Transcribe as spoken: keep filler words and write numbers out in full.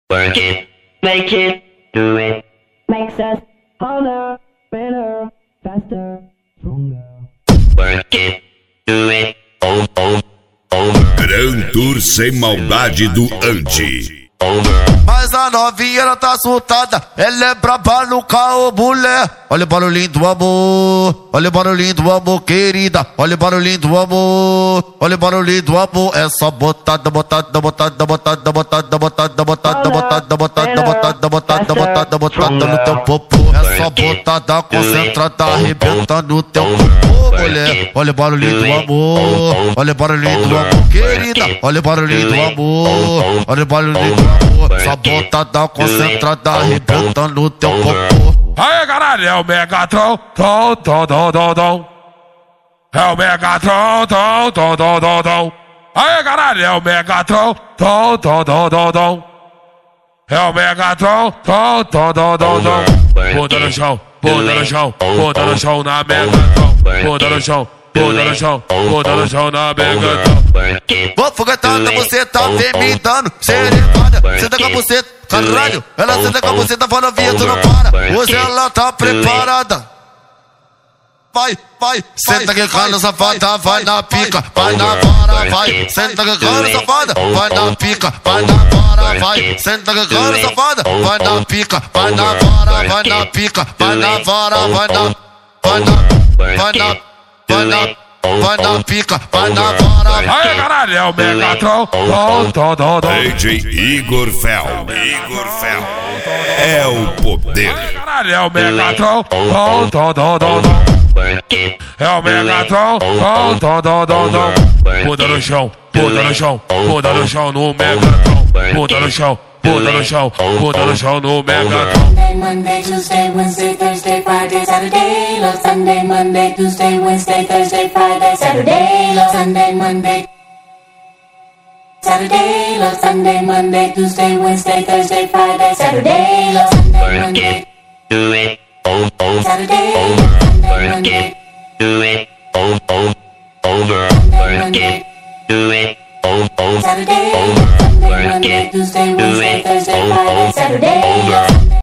Work it, make it, do it. Makes us harder, better, faster, stronger. Work it, do it, oh, oh, over. Gran Tour Sem Maldade do Andy. Mas a novinha ela tá assustada, ela é braba no carro, mulher. Olha o barulhinho do amor, olha o barulhinho do amor, querida. Olha o barulhinho do amor, olha o barulhinho do amor. É só botada, botada, botada, botada, botada, botada, botada, botada, botada, botada, botada, botada, botada no teu popô. É só botada concentrada, arrebentando no teu popô, mulher. Olha o barulhinho do amor, olha o barulhinho do amor, querida. Olha o barulhinho do amor, olha o barulhinho do amor. Só botada concentrada, arrebentando no teu popô. Aí, caralho, é o Megatron, tom, tom, tom, tom, tom. É o Megatron, tom, tom, tom, tom, tom. Aí, caralho, é o Megatron, tom, tom, tom, tom, tom. É o Megatron, tom, tom, tom, tom, tom. Bunda no chão, bunda no chão, bunda no chão na Megatron. Bunda no chão, bunda no chão, bunda no chão na Megatron. Vou foguetada, você tá vem me dando serenada. Senta com a buceta, caralho. Ela senta com a buceta, vai novinha, tu não para. Hoje ela tá preparada. Vai, vai, senta que cana safada, vai na pica, vai na vara, vai. Senta que cana safada, vai na pica, vai na vara, vai. Senta que cana safada, vai na pica, vai na vara, vai na pica, vai na vara, vai na, vai na, vai na, vai na. Vai na pica, vai na vara. Aí, caralho, é o Megatron, tom, tom, tom, tom. D J Igor Fel, Igor Fel. É o poder. Aí, caralho, é o Megatron, tom, tom, tom, tom, tom. É o Megatron, tom, tom, tom, tom, tom. Bunda no chão, bunda no chão, bunda no chão no Megatron. Bunda no chão, bunda no chão, bunda no chão no Megatron. Monday, Tuesday, Wednesday, Thursday, Friday, Saturday, love Sunday, Monday, Tuesday, Wednesday, Thursday, Friday, Saturday, love Sunday, Monday, Saturday, love Sunday, Monday, Tuesday, Wednesday, Thursday, Friday, Saturday, love Sunday, Monday, Do it, oh, oh, Saturday, love Sunday, work Monday, it, do it, oh, oh, over. Work it, do it, oh, oh, Saturday, love Sunday, Monday, Tuesday, Wednesday, Thursday, Friday, Saturday, love